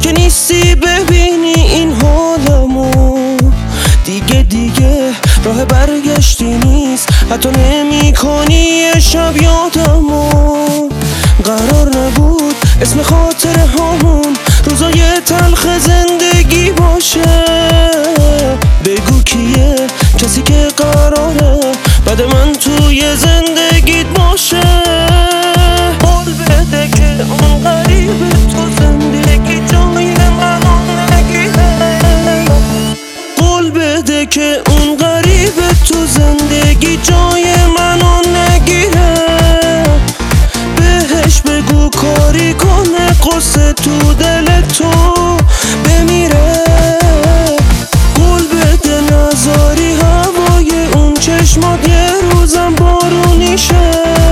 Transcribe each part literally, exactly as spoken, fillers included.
که نیستی ببینی این حالمو. دیگه دیگه راه برگشتی نیست، حتی نمی کنی یه شب یادمو. قرار نبود اسم خاطر همون روزای تلخ زندگی باشه. بگو کیه کسی که قراره بعد من توی زندگیت باشه. قول بده که اون غریبه تو زندگی جای منو نگیره. قول بده که اون غریبه تو زندگی جای منو نگیره. بهش بگو کاری کنه قصه تو دل تو بمیره. قول بده نذاری هوای اون چشمات یه روزم بارونیشه.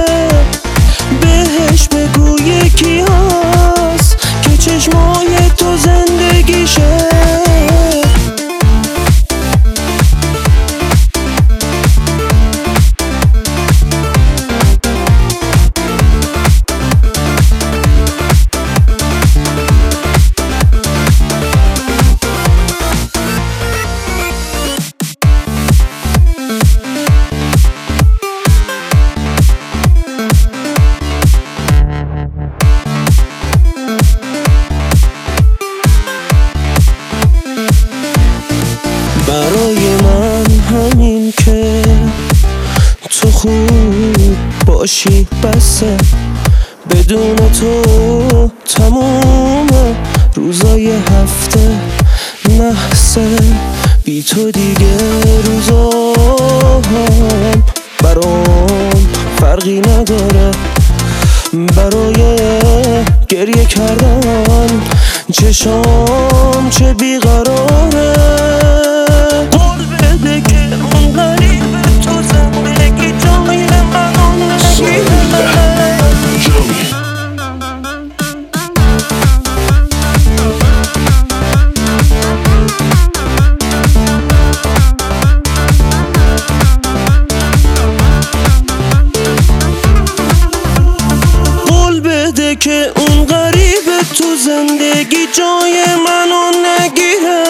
بهش بگو یکی هست که چشمای تو زندگیشه. برای من همین که تو خوب باشی بسه. بدون تو تموم روزای هفته نحسه. بی تو دیگه روزام برام فرقی نداره. برای گریه کردن چشام چه بیقراره. قول بده که اون غریبه تو زندگی جای منو نگیره. قول بده که اون غریبه تو زندگی جای منو نگیره.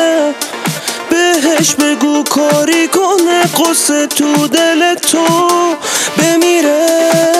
بهش بگو کاری کنه قصه تو دل تو بمیره.